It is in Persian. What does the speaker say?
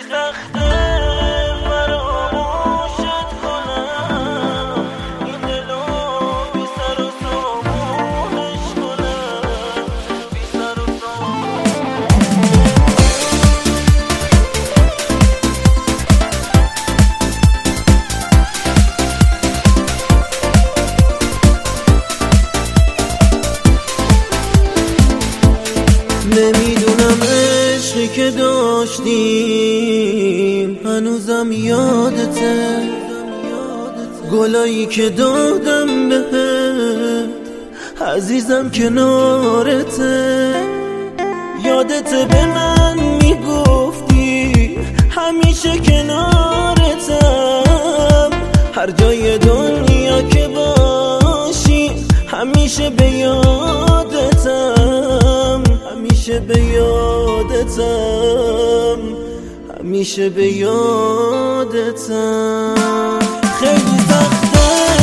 سخته فراموشت کنم، این دلو بی سر و سامونش کنم، بی سر و نمیدونم عشقی که داشتیم هنوزم یادته، گلایی که دادم بهت عزیزم کنارته، یادته به من میگفتی همیشه کنارتم، هر جای دنیا که باشی همیشه به یادتم، همیشه به یادتم، همیشه به یادتم. خیلی سخته